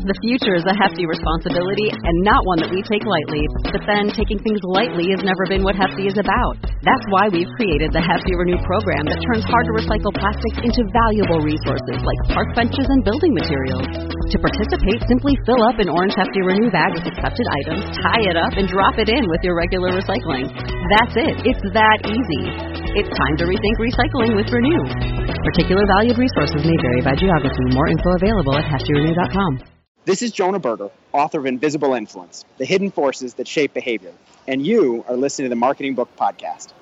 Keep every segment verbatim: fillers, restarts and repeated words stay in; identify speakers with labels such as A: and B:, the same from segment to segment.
A: The future is a hefty responsibility and not one that we take lightly. But then, taking things lightly has never been what Hefty is about. That's why we've created the Hefty Renew program that turns hard-to-recycle plastics into valuable resources like park benches and building materials. To participate, simply fill up an orange Hefty Renew bag with accepted items, tie it up, and drop it in with your regular recycling. That's it. It's that easy. It's time to rethink recycling with Renew. Particular valued resources may vary by geography. More info available at hefty renew dot com.
B: This is Jonah Berger, author of Invisible Influence, The Hidden Forces That Shape Behavior, and you are listening to the Marketing Book Podcast.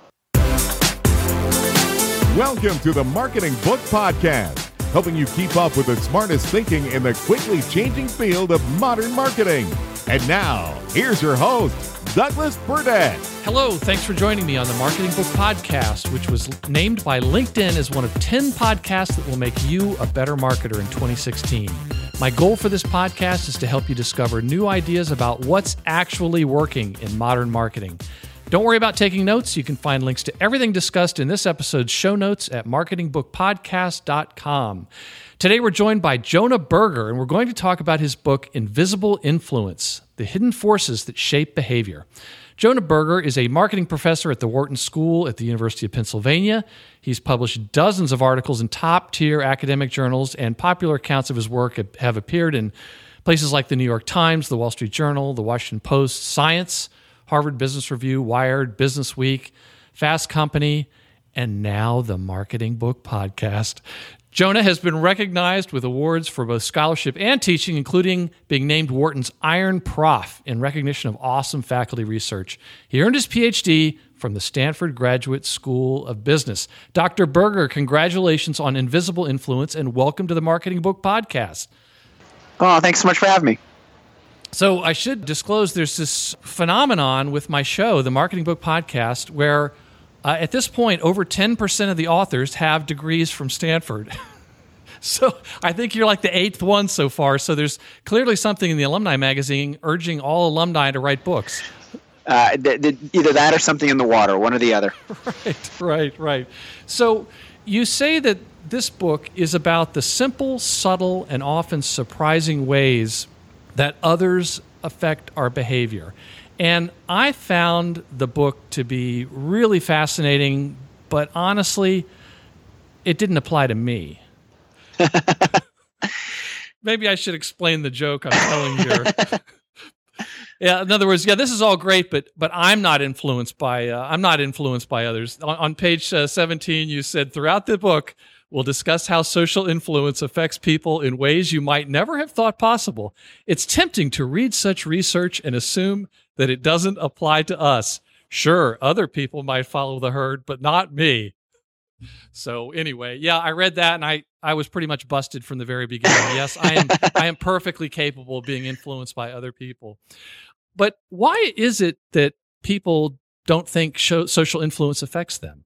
C: Welcome to the Marketing Book Podcast, helping you keep up with the smartest thinking in the quickly changing field of modern marketing. And now, here's your host, Douglas Burdett.
D: Hello, thanks for joining me on the Marketing Book Podcast, which was named by LinkedIn as one of ten podcasts that will make you a better marketer in twenty sixteen. My goal for this podcast is to help you discover new ideas about what's actually working in modern marketing. Don't worry about taking notes. You can find links to everything discussed in this episode's show notes at marketing book podcast dot com. Today we're joined by Jonah Berger, and we're going to talk about his book, Invisible Influence, The Hidden Forces That Shape Behavior. Jonah Berger is a marketing professor at the Wharton School at the University of Pennsylvania. He's published dozens of articles in top-tier academic journals, and popular accounts of his work have appeared in places like the New York Times, the Wall Street Journal, the Washington Post, Science, Harvard Business Review, Wired, Business Week, Fast Company, and now the Marketing Book Podcast. Jonah has been recognized with awards for both scholarship and teaching, including being named Wharton's Iron Prof in recognition of awesome faculty research. He earned his P H D from the Stanford Graduate School of Business. Doctor Berger, congratulations on Invisible Influence, and welcome to the Marketing Book Podcast.
B: Oh, thanks so much for having me.
D: So I should disclose there's this phenomenon with my show, the Marketing Book Podcast, where Uh, at this point, over ten percent of the authors have degrees from Stanford. So I think you're like the eighth one so far. So there's clearly something in the alumni magazine urging all alumni to write books.
B: Uh, th- th- either that or something in the water, one or the other.
D: Right, right, right. So you say that this book is about the simple, subtle, and often surprising ways that others affect our behavior. And I found the book to be really fascinating, but honestly, it didn't apply to me. Maybe I should explain the joke I'm telling here. Yeah, in other words, yeah, this is all great, but but I'm not influenced by uh, I'm not influenced by others. On, on page uh, seventeen, you said throughout the book, we'll discuss how social influence affects people in ways you might never have thought possible. It's tempting to read such research and assume that it doesn't apply to us. Sure, other people might follow the herd, but not me. So anyway, yeah, I read that and I, I was pretty much busted from the very beginning. Yes, I am I am perfectly capable of being influenced by other people. But why is it that people don't think show, social influence affects them?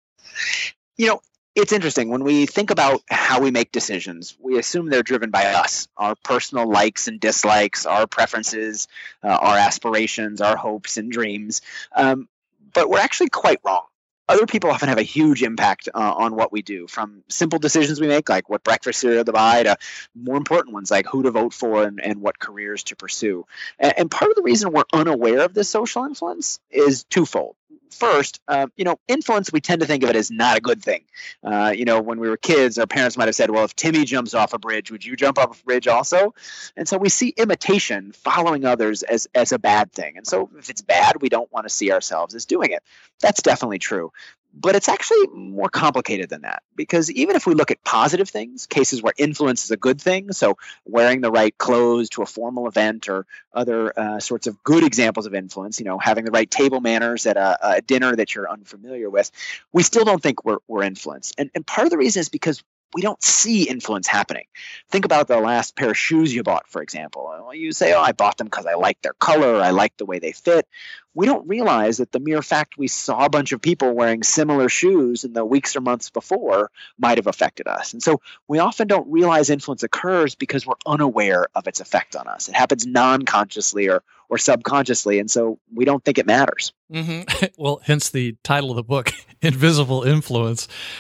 B: You know, it's interesting. When we think about how we make decisions, we assume they're driven by us, our personal likes and dislikes, our preferences, uh, our aspirations, our hopes and dreams. Um, but we're actually quite wrong. Other people often have a huge impact uh, on what we do, from simple decisions we make, like what breakfast cereal to buy, to more important ones, like who to vote for and, and what careers to pursue. And, and part of the reason we're unaware of this social influence is twofold. First, uh, you know, influence, we tend to think of it as not a good thing. Uh, you know, when we were kids, our parents might have said, well, if Timmy jumps off a bridge, would you jump off a bridge also? And so we see imitation, following others, as, as a bad thing. And so if it's bad, we don't want to see ourselves as doing it. That's definitely true. But it's actually more complicated than that, because even if we look at positive things, cases where influence is a good thing, so wearing the right clothes to a formal event or other uh, sorts of good examples of influence, you know, having the right table manners at a, a dinner that you're unfamiliar with, we still don't think we're, we're influenced. And, and part of the reason is because we don't see influence happening. Think about the last pair of shoes you bought, for example. Well, you say, oh, I bought them because I like their color, I like the way they fit. We don't realize that the mere fact we saw a bunch of people wearing similar shoes in the weeks or months before might have affected us. And so we often don't realize influence occurs because we're unaware of its effect on us. It happens non-consciously or, or subconsciously, and so we don't think it matters.
D: Mm-hmm. Well, hence the title of the book, Invisible Influence.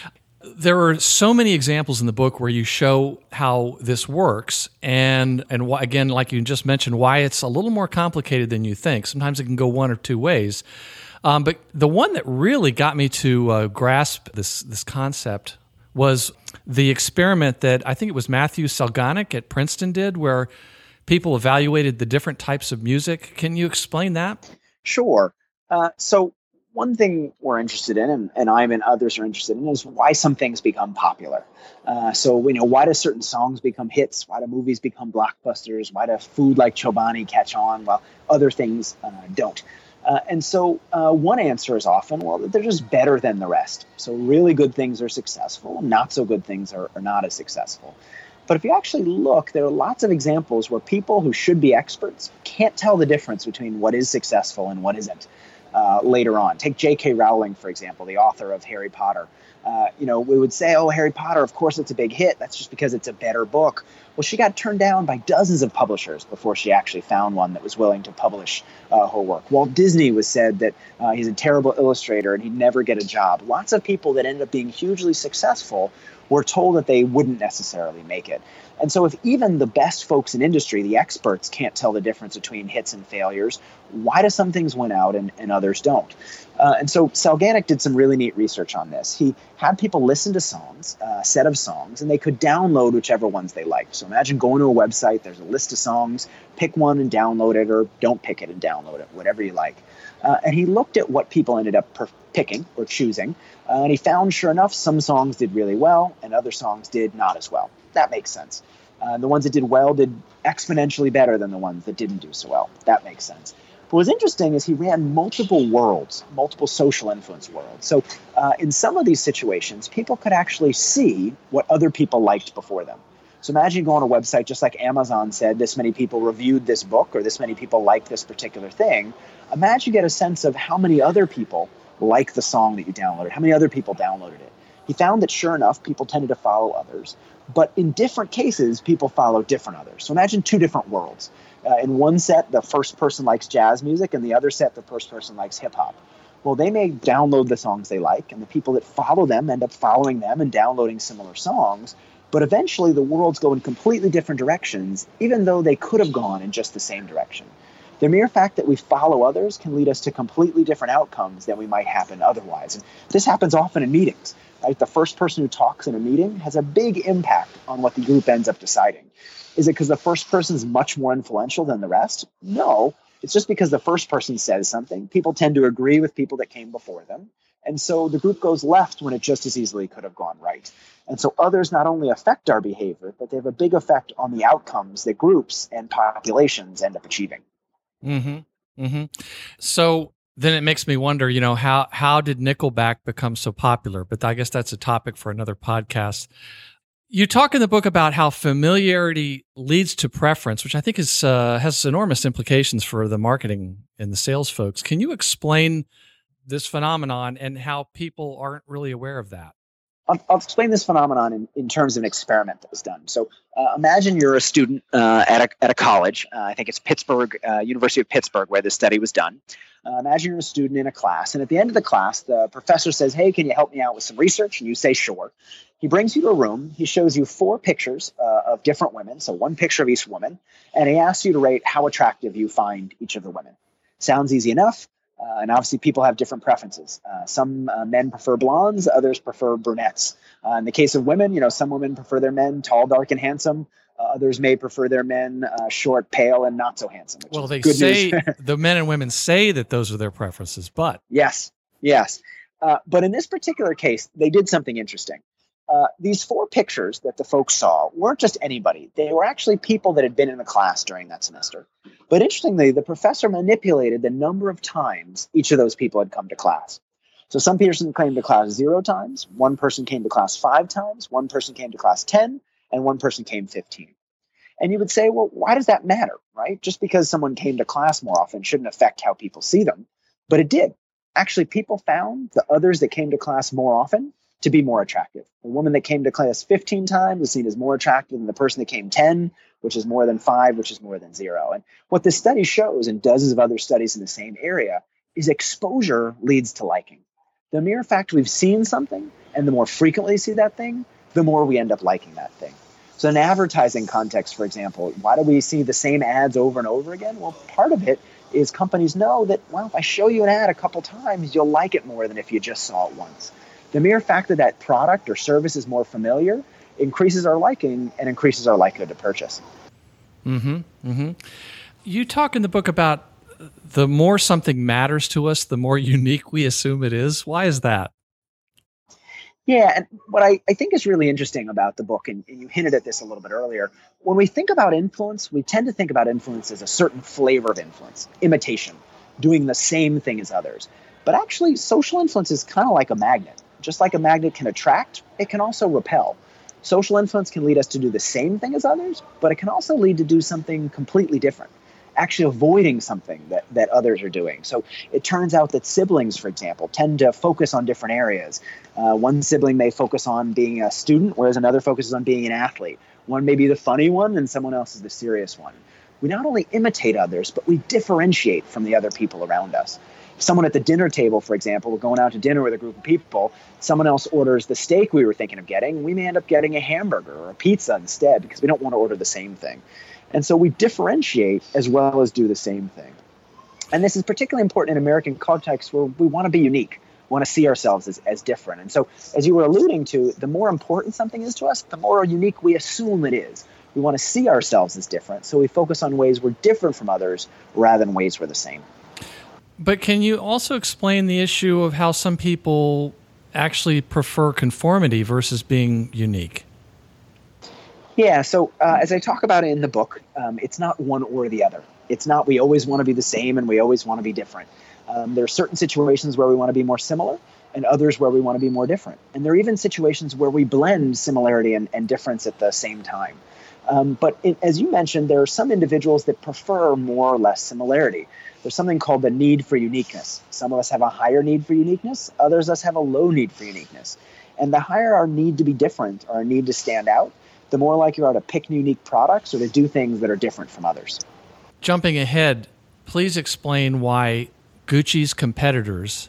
D: there are so many examples in the book where you show how this works, and and why, again, like you just mentioned, why it's a little more complicated than you think. Sometimes it can go one or two ways. Um, but the one that really got me to uh, grasp this this concept was the experiment that I think it was Matthew Salganik at Princeton did, where people evaluated the different types of music. Can you explain that?
B: Sure. Uh, so one thing we're interested in, and, and I'm and others are interested in, is why some things become popular. Uh, so, you know, why do certain songs become hits? Why do movies become blockbusters? Why does food like Chobani catch on while other things uh, don't? Uh, and so uh, one answer is often, well, they're just better than the rest. So really good things are successful, not so good things are, are not as successful. But if you actually look, there are lots of examples where people who should be experts can't tell the difference between what is successful and what isn't uh, later on. Take J K Rowling, for example, the author of Harry Potter. Uh, you know, we would say, oh, Harry Potter, of course it's a big hit. That's just because it's a better book. Well, she got turned down by dozens of publishers before she actually found one that was willing to publish uh, her work. Walt Disney was said that uh, he's a terrible illustrator and he'd never get a job. Lots of people that ended up being hugely successful were told that they wouldn't necessarily make it. And so if even the best folks in industry, the experts, can't tell the difference between hits and failures, why do some things win out and, and others don't? Uh, and so Salganik did some really neat research on this. He had people listen to songs, a set of songs, and they could download whichever ones they liked. So imagine going to a website, there's a list of songs, pick one and download it, or don't pick it and download it, whatever you like. Uh, and he looked at what people ended up per- picking or choosing, uh, and he found, sure enough, some songs did really well and other songs did not as well. That makes sense. Uh, the ones that did well did exponentially better than the ones that didn't do so well. That makes sense. But what's interesting is he ran multiple worlds, multiple social influence worlds. So uh, in some of these situations, people could actually see what other people liked before them. So imagine you go on a website, just like Amazon said, this many people reviewed this book or this many people liked this particular thing. Imagine you get a sense of how many other people like the song that you downloaded, how many other people downloaded it. He found that, sure enough, people tended to follow others. But in different cases, people follow different others. So imagine two different worlds. Uh, in one set, the first person likes jazz music, and the other set, the first person likes hip hop. Well, they may download the songs they like, and the people that follow them end up following them and downloading similar songs. But eventually, the worlds go in completely different directions, even though they could have gone in just the same direction. The mere fact that we follow others can lead us to completely different outcomes than we might happen otherwise. And this happens often in meetings. Right? The first person who talks in a meeting has a big impact on what the group ends up deciding. Is it because the first person is much more influential than the rest? No. It's just because the first person says something. People tend to agree with people that came before them. And so the group goes left when it just as easily could have gone right. And so others not only affect our behavior, but they have a big effect on the outcomes that groups and populations end up achieving.
D: Mm-hmm. Mm-hmm. So then it makes me wonder, you know, how how did Nickelback become so popular? But I guess that's a topic for another podcast. You talk in the book about how familiarity leads to preference, which I think is uh, has enormous implications for the marketing and the sales folks. Can you explain this phenomenon and how people aren't really aware of that?
B: I'll, I'll explain this phenomenon in, in terms of an experiment that was done. So uh, imagine you're a student uh, at, a, at a college. Uh, I think it's Pittsburgh, uh, University of Pittsburgh, where this study was done. Uh, imagine you're a student in a class, and at the end of the class, the professor says, hey, can you help me out with some research? And you say, sure. He brings you to a room. He shows you four pictures uh, of different women, so one picture of each woman, and he asks you to rate how attractive you find each of the women. Sounds easy enough. Uh, and obviously, people have different preferences. Uh, some uh, men prefer blondes, others prefer brunettes. Uh, in the case of women, you know, some women prefer their men tall, dark, and handsome. Uh, others may prefer their men uh, short, pale, and not so handsome.
D: Well, they say the men and women say that those are their preferences, but
B: yes, yes. Uh, but in this particular case, they did something interesting. Uh, these four pictures that the folks saw weren't just anybody. They were actually people that had been in the class during that semester. But interestingly, the professor manipulated the number of times each of those people had come to class. So some person came to class zero times, one person came to class five times, one person came to class ten, and one person came fifteen. And you would say, well, why does that matter, right? Just because someone came to class more often shouldn't affect how people see them. But it did. Actually, people found the others that came to class more often to be more attractive. The woman that came to class fifteen times was seen as more attractive than the person that came ten, which is more than five, which is more than zero. And what this study shows, and dozens of other studies in the same area, is exposure leads to liking. The mere fact we've seen something And the more frequently you see that thing, the more we end up liking that thing. So in an advertising context, for example, why do we see the same ads over and over again? Well, part of it is companies know that, well, if I show you an ad a couple times, you'll like it more than if you just saw it once. The mere fact that that product or service is more familiar increases our liking and increases our likelihood to purchase.
D: Mm-hmm. Mm-hmm. You talk in the book about the more something matters to us, the more unique we assume it is. Why is that?
B: Yeah, and what I, I think is really interesting about the book, and, and you hinted at this a little bit earlier, when we think about influence, we tend to think about influence as a certain flavor of influence, imitation, doing the same thing as others. But actually, social influence is kind of like a magnet. Just like a magnet can attract, it can also repel. Social influence can lead us to do the same thing as others, but it can also lead to do something completely different, actually avoiding something that, that others are doing. So it turns out that siblings, for example, tend to focus on different areas. Uh, one sibling may focus on being a student, whereas another focuses on being an athlete. One may be the funny one, and someone else is the serious one. We not only imitate others, but we differentiate from the other people around us. If someone at the dinner table, for example, we're going out to dinner with a group of people, someone else orders the steak we were thinking of getting, we may end up getting a hamburger or a pizza instead because we don't want to order the same thing. And so we differentiate as well as do the same thing. And this is particularly important in American context where we want to be unique, want to see ourselves as, as different. And so as you were alluding to, the more important something is to us, the more unique we assume it is. We want to see ourselves as different, so we focus on ways we're different from others rather than ways we're the same.
D: But can you also explain the issue of how some people actually prefer conformity versus being unique?
B: Yeah, so uh, as I talk about it in the book, um, it's not one or the other. It's not we always want to be the same and we always want to be different. Um, there are certain situations where we want to be more similar and others where we want to be more different. And there are even situations where we blend similarity and, and difference at the same time. Um, but it, as you mentioned, there are some individuals that prefer more or less similarity. There's something called the need for uniqueness. Some of us have a higher need for uniqueness. Others of us have a low need for uniqueness. And the higher our need to be different, or our need to stand out, the more likely you are to pick unique products or to do things that are different from others.
D: Jumping ahead, please explain why Gucci's competitors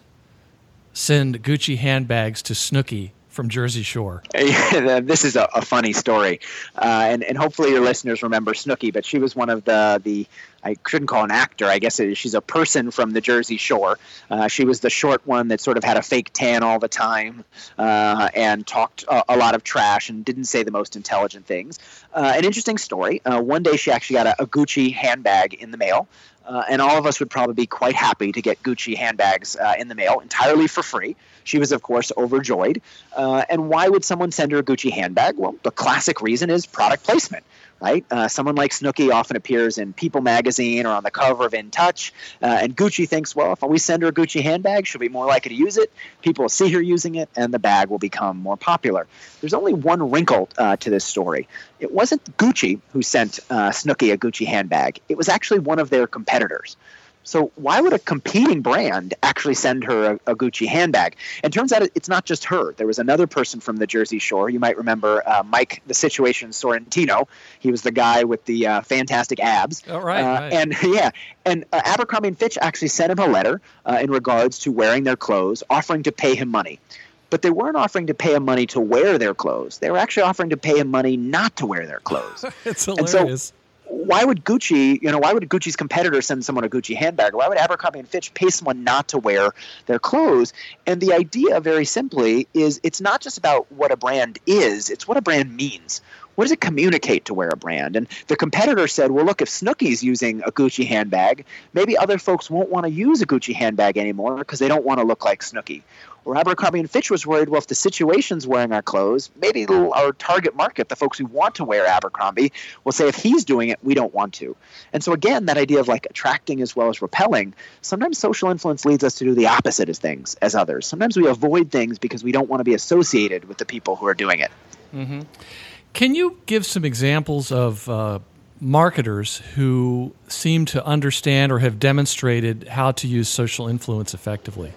D: send Gucci handbags to Snooki from Jersey Shore.
B: This is a, a funny story, uh, and and hopefully your listeners remember Snooki. But she was one of the the I couldn't call an actor. I guess it is, she's a person from the Jersey Shore. Uh, she was the short one that sort of had a fake tan all the time uh, and talked a, a lot of trash and didn't say the most intelligent things. Uh, an interesting story. Uh, one day she actually got a, a Gucci handbag in the mail. Uh, and all of us would probably be quite happy to get Gucci handbags uh, in the mail entirely for free. She was, of course, overjoyed. Uh, and why would someone send her a Gucci handbag? Well, the classic reason is product placement, right? Uh, someone like Snooki often appears in People magazine or on the cover of In Touch. Uh, and Gucci thinks, well, if we send her a Gucci handbag, she'll be more likely to use it. People will see her using it, and the bag will become more popular. There's only one wrinkle uh, to this story. It wasn't Gucci who sent uh, Snooki a Gucci handbag. It was actually one of their competitors. So why would a competing brand actually send her a, a Gucci handbag? And turns out it's not just her. There was another person from the Jersey Shore. You might remember uh, Mike, the Situation Sorrentino. He was the guy with the uh, fantastic abs.
D: Oh, right,
B: uh,
D: right.
B: And yeah, and uh, Abercrombie and Fitch actually sent him a letter uh, in regards to wearing their clothes, offering to pay him money. But they weren't offering to pay him money to wear their clothes. They were actually offering to pay him money not to wear their clothes.
D: It's hilarious.
B: And so, why would Gucci, you know, why would Gucci's competitor send someone a Gucci handbag? Why would Abercrombie and Fitch pay someone not to wear their clothes? And the idea, very simply, is it's not just about what a brand is, it's what a brand means. What does it communicate to wear a brand? And the competitor said, well, look, if Snooki's using a Gucci handbag, maybe other folks won't want to use a Gucci handbag anymore because they don't want to look like Snooki. Or Abercrombie and Fitch was worried, well, if the Situation's wearing our clothes, maybe our target market, the folks who want to wear Abercrombie, will say if he's doing it, we don't want to. And so again, that idea of like attracting as well as repelling, sometimes social influence leads us to do the opposite as things, as others. Sometimes we avoid things because we don't want to be associated with the people who are doing it.
D: Mm-hmm. Can you give some examples of uh, marketers who seem to understand or have demonstrated how to use social influence effectively?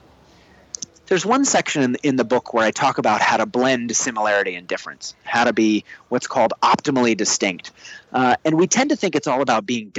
B: There's one section in, in the book where I talk about how to blend similarity and difference, how to be what's called optimally distinct. Uh, and we tend to think it's all about being different.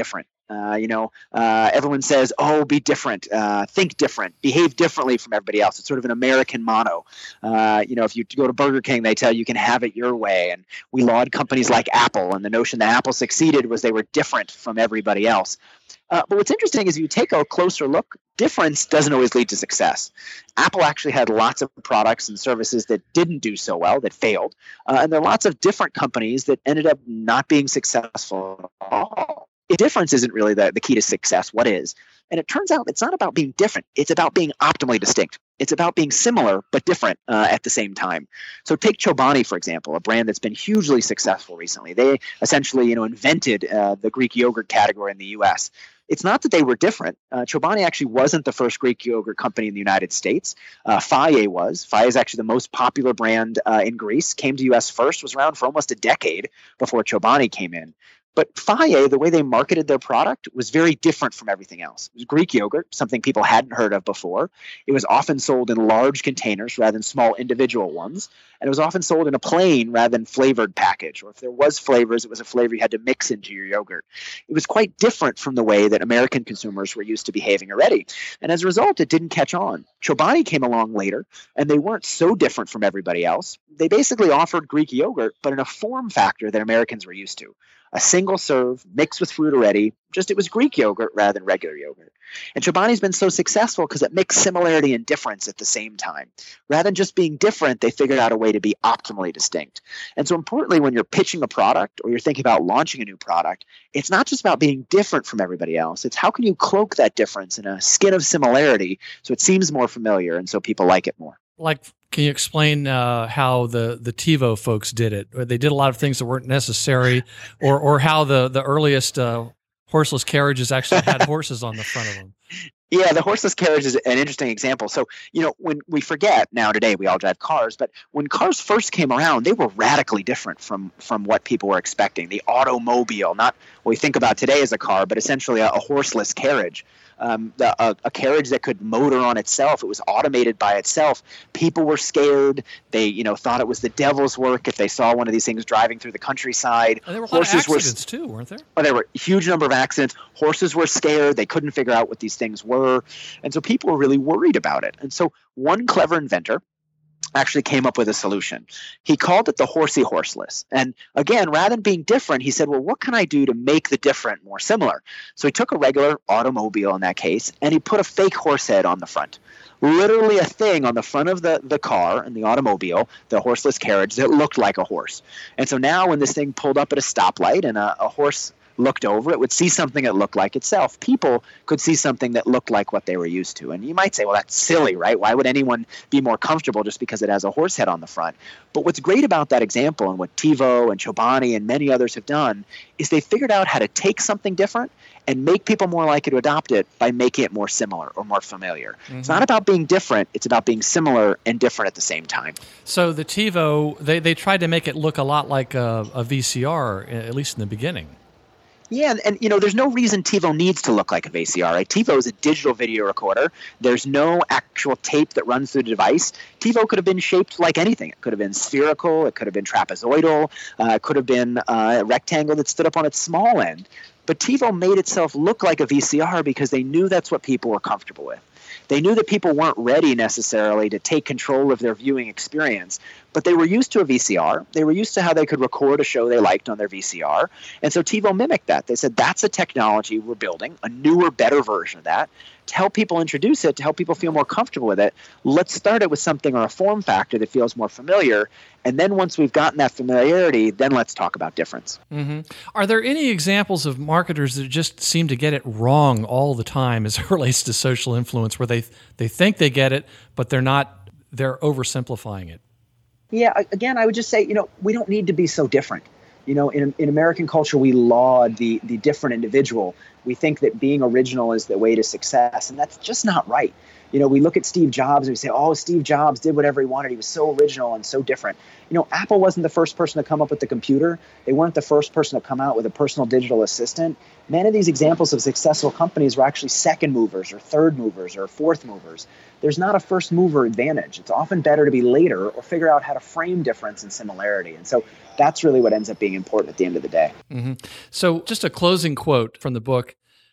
B: Uh, you know, uh, everyone says, oh, be different, uh, think different, behave differently from everybody else. It's sort of an American motto. Uh, you know, if you go to Burger King, they tell you you can have it your way. And we laud companies like Apple. And the notion that Apple succeeded was they were different from everybody else. Uh, but what's interesting is you take a closer look, difference doesn't always lead to success. Apple actually had lots of products and services that didn't do so well, that failed. Uh, and there are lots of different companies that ended up not being successful at all. The difference isn't really the, the key to success. What is? And it turns out it's not about being different. It's about being optimally distinct. It's about being similar but different uh, at the same time. So take Chobani, for example, a brand that's been hugely successful recently. They essentially, you know, invented uh, the Greek yogurt category in the U S. It's not that they were different. Uh, Chobani actually wasn't the first Greek yogurt company in the United States. Uh, Faye was. Faye is actually the most popular brand uh, in Greece. Came to U S first, was around for almost a decade before Chobani came in. But Faye, the way they marketed their product was very different from everything else. It was Greek yogurt, something people hadn't heard of before. It was often sold in large containers rather than small individual ones. And it was often sold in a plain rather than flavored package. Or if there was flavors, it was a flavor you had to mix into your yogurt. It was quite different from the way that American consumers were used to behaving already. And as a result, it didn't catch on. Chobani came along later, and they weren't so different from everybody else. They basically offered Greek yogurt, but in a form factor that Americans were used to. A single serve, mixed with fruit already, just it was Greek yogurt rather than regular yogurt. And Chobani's been so successful because it mixed similarity and difference at the same time. Rather than just being different, they figured out a way to be optimally distinct. And so importantly, when you're pitching a product or you're thinking about launching a new product, it's not just about being different from everybody else. It's how can you cloak that difference in a skin of similarity so it seems more familiar and so people like it more.
D: Like, can you explain uh, how the, the TiVo folks did it? Or they did a lot of things that weren't necessary, or or how the, the earliest uh, horseless carriages actually had horses on the front of them.
B: Yeah, the horseless carriage is an interesting example. So, you know, when we forget now today, we all drive cars, but when cars first came around, they were radically different from from what people were expecting. The automobile, not what we think about today as a car, but essentially a, a horseless carriage. Um, the, a, a carriage that could motor on itself. It was automated by itself. People were scared. They, you know, thought it was the devil's work if they saw one of these things driving through the countryside.
D: And there were a lot Horses of accidents were, too, weren't there?
B: Oh, there were a huge number of accidents. Horses were scared. They couldn't figure out what these things were. And so people were really worried about it. And so one clever inventor actually came up with a solution. He called it the horsey horseless. And again, rather than being different, he said, well, what can I do to make the different more similar? So he took a regular automobile in that case, and he put a fake horse head on the front. Literally a thing on the front of the, the car and the automobile, the horseless carriage, that looked like a horse. And so now when this thing pulled up at a stoplight and a, a horse looked over, it would see something that looked like itself. People could see something that looked like what they were used to. And you might say, well, that's silly, right? Why would anyone be more comfortable just because it has a horse head on the front? But what's great about that example and what TiVo and Chobani and many others have done is they figured out how to take something different and make people more likely to adopt it by making it more similar or more familiar. Mm-hmm. It's not about being different. It's about being similar and different at the same time.
D: So the TiVo, they, they tried to make it look a lot like a, a V C R, at least in the beginning.
B: Yeah, and, and you know, there's no reason TiVo needs to look like a V C R. Right? TiVo is a digital video recorder. There's no actual tape that runs through the device. TiVo could have been shaped like anything. It could have been spherical. It could have been trapezoidal. Uh, it could have been uh, a rectangle that stood up on its small end. But TiVo made itself look like a V C R because they knew that's what people were comfortable with. They knew that people weren't ready necessarily to take control of their viewing experience, but they were used to a V C R. They were used to how they could record a show they liked on their V C R. And so TiVo mimicked that. They said, that's a technology we're building, a newer, better version of that, to help people introduce it, to help people feel more comfortable with it. Let's start it with something or a form factor that feels more familiar. And then once we've gotten that familiarity, then let's talk about difference.
D: Mm-hmm. Are there any examples of marketers that just seem to get it wrong all the time as it relates to social influence, where they they think they get it, but they're not, they're oversimplifying it?
B: Yeah, again, I would just say, you know, we don't need to be so different. You know, in in American culture, we laud the the different individual. We think that being original is the way to success, and that's just not right. You know, we look at Steve Jobs and we say, oh, Steve Jobs did whatever he wanted. He was so original and so different. You know, Apple wasn't the first person to come up with the computer. They weren't the first person to come out with a personal digital assistant. Many of these examples of successful companies were actually second movers or third movers or fourth movers. There's not a first mover advantage. It's often better to be later or figure out how to frame difference and similarity. And so that's really what ends up being important at the end of the day.
D: Mm-hmm. So just a closing quote from the book.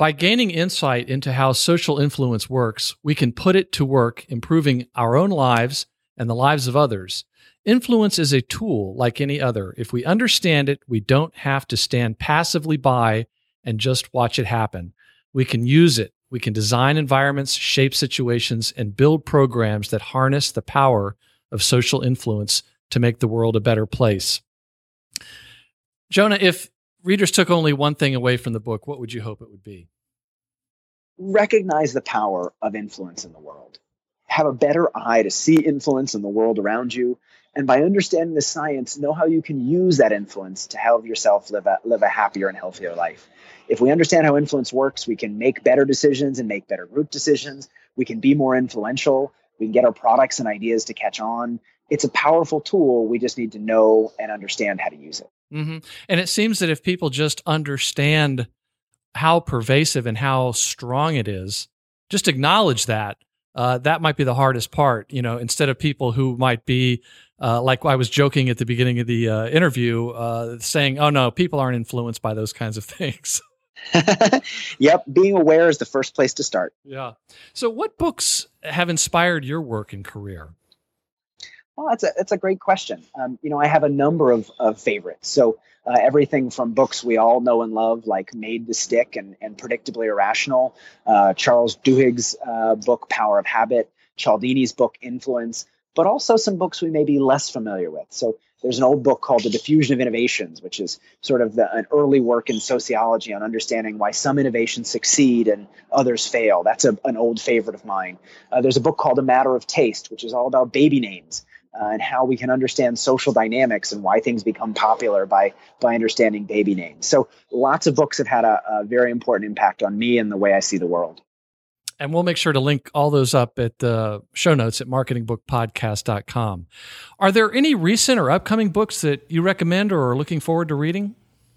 D: By gaining insight into how social influence works, we can put it to work improving our own lives and the lives of others. Influence is a tool like any other. If we understand it, we don't have to stand passively by and just watch it happen. We can use it. We can design environments, shape situations, and build programs that harness the power of social influence to make the world a better place. Jonah, if readers took only one thing away from the book, what would you hope it would be?
B: Recognize the power of influence in the world. Have a better eye to see influence in the world around you. And by understanding the science, know how you can use that influence to help yourself live a, live a happier and healthier life. If we understand how influence works, we can make better decisions and make better group decisions. We can be more influential. We can get our products and ideas to catch on. It's a powerful tool. We just need to know and understand how to use it.
D: Mm-hmm. And it seems that if people just understand how pervasive and how strong it is, just acknowledge that, uh, that might be the hardest part, you know, instead of people who might be, uh, like I was joking at the beginning of the uh, interview, uh, saying, oh no, people aren't influenced by those kinds of things.
B: Yep. Being aware is the first place to start.
D: Yeah. So what books have inspired your work and career?
B: Well, that's a, that's a great question. Um, you know, I have a number of, of favorites. So uh, everything from books we all know and love, like Made to Stick and, and Predictably Irrational, uh, Charles Duhigg's uh, book, Power of Habit, Cialdini's book, Influence, but also some books we may be less familiar with. So there's an old book called The Diffusion of Innovations, which is sort of the, an early work in sociology on understanding why some innovations succeed and others fail. That's a, an old favorite of mine. Uh, there's a book called A Matter of Taste, which is all about baby names. Uh, and how we can understand social dynamics and why things become popular by by understanding baby names. So lots of books have had a, a very important impact on me and the way I see the world.
D: And we'll make sure to link all those up at the show notes at marketing book podcast dot com. Are there any recent or upcoming books that you recommend or are looking forward to reading?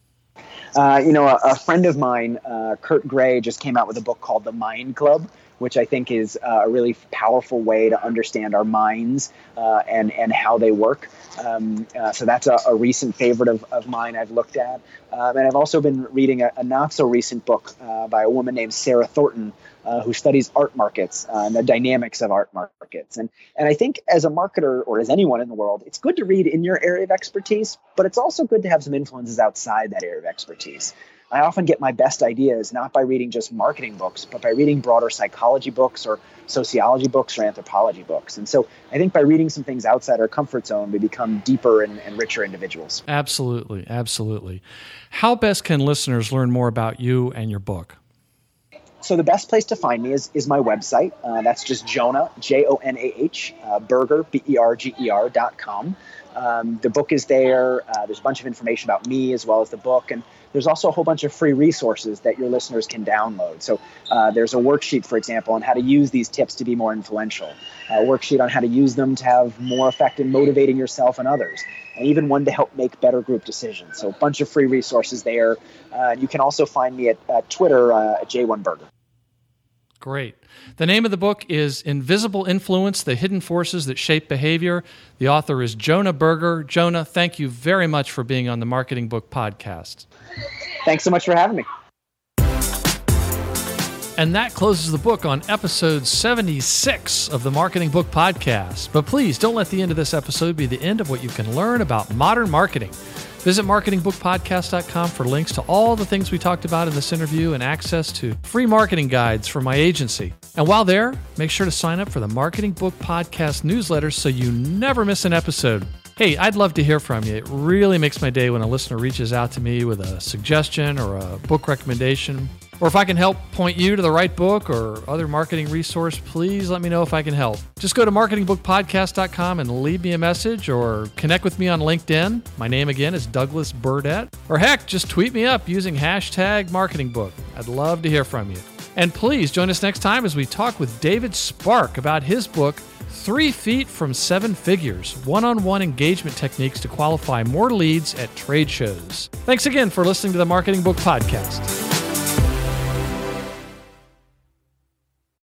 B: Uh, you know, a, a friend of mine, uh, Kurt Gray, just came out with a book called The Mind Club, which I think is uh, a really powerful way to understand our minds uh, and, and how they work. Um, uh, so that's a, a recent favorite of, of mine I've looked at. Um, and I've also been reading a, a not-so-recent book uh, by a woman named Sarah Thornton, uh, who studies art markets uh, and the dynamics of art markets. And, and I think as a marketer, or as anyone in the world, it's good to read in your area of expertise, but it's also good to have some influences outside that area of expertise. I often get my best ideas not by reading just marketing books, but by reading broader psychology books or sociology books or anthropology books. And so I think by reading some things outside our comfort zone, we become deeper and, and richer individuals.
D: Absolutely. Absolutely. How best can listeners learn more about you and your book?
B: So the best place to find me is, is my website. Uh, that's just Jonah, J O N A H, uh, Berger, B E R G E R dot com. Um, the book is there. Uh, there's a bunch of information about me as well as the book. And there's also a whole bunch of free resources that your listeners can download. So uh, there's a worksheet, for example, on how to use these tips to be more influential, a worksheet on how to use them to have more effect in motivating yourself and others, and even one to help make better group decisions. So a bunch of free resources there. Uh, you can also find me at uh, Twitter, uh, at J one Berger.
D: Great. The name of the book is Invisible Influence, The Hidden Forces That Shape Behavior. The author is Jonah Berger. Jonah, thank you very much for being on the Marketing Book Podcast.
B: Thanks so much for having me.
D: And that closes the book on episode seventy-six of the Marketing Book Podcast. But please don't let the end of this episode be the end of what you can learn about modern marketing. Visit marketing book podcast dot com for links to all the things we talked about in this interview and access to free marketing guides from my agency. And while there, make sure to sign up for the Marketing Book Podcast newsletter so you never miss an episode. Hey, I'd love to hear from you. It really makes my day when a listener reaches out to me with a suggestion or a book recommendation. Or if I can help point you to the right book or other marketing resource, please let me know if I can help. Just go to marketing book podcast dot com and leave me a message or connect with me on LinkedIn. My name again is Douglas Burdett. Or heck, just tweet me up using hashtag MarketingBook. I'd love to hear from you. And please join us next time as we talk with David Spark about his book, Three Feet from Seven Figures, One-on-One Engagement Techniques to Qualify More Leads at Trade Shows. Thanks again for listening to the Marketing Book Podcast.